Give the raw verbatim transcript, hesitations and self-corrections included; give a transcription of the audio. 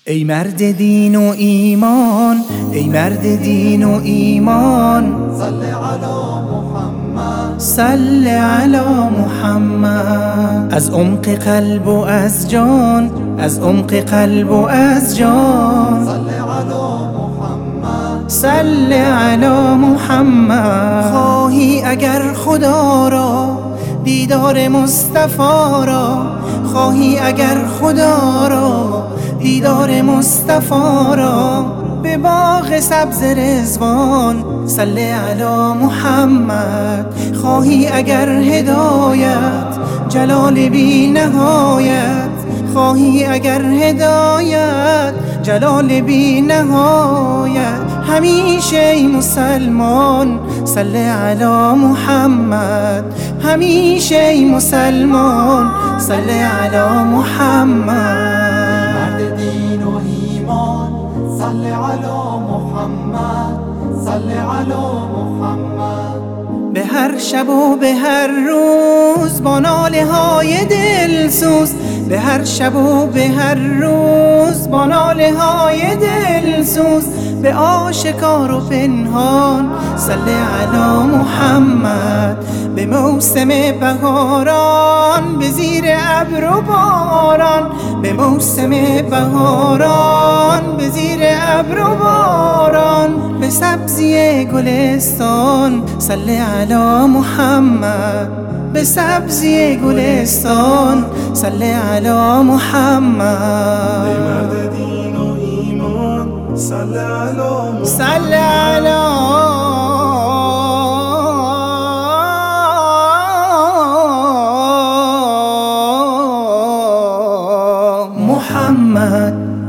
ای مرد دین و ایمان، ای مرد دین و ایمان، صل علی محمد، صل علی محمد. از عمق قلب و از جان، از عمق قلب و از جان، صل علی محمد، صل علی محمد. خواهی اگر خدا را دیدار مصطفی را، خواهی اگر خدا را دیدار مصطفی را، به باغ سبز رضوان صل علی محمد. خواهی اگر هدایت جلال بی نهایت، خواهی اگر هدایت جلال بی نهایت، همیشه ای مسلمان صل علی محمد. همیشه ای مسلمان صل علی محمد. مرد دین و ایمان، صل علی محمد، صل علی محمد. به هر شب و به هر روز با ناله های دلسوز، به هر شب و به هر روز با ناله های دلسوز، به آشکار و پنهان صل علی محمد. به موسم بهاران به زیر ابر و باران، به موسم بهاران به زیر ابر و باران، به سبزی گلستان صل علی محمد. به سبزی گلستان صل علی محمد. ای مرد دین و ایمان، صل علی محمد، صل علی محمد.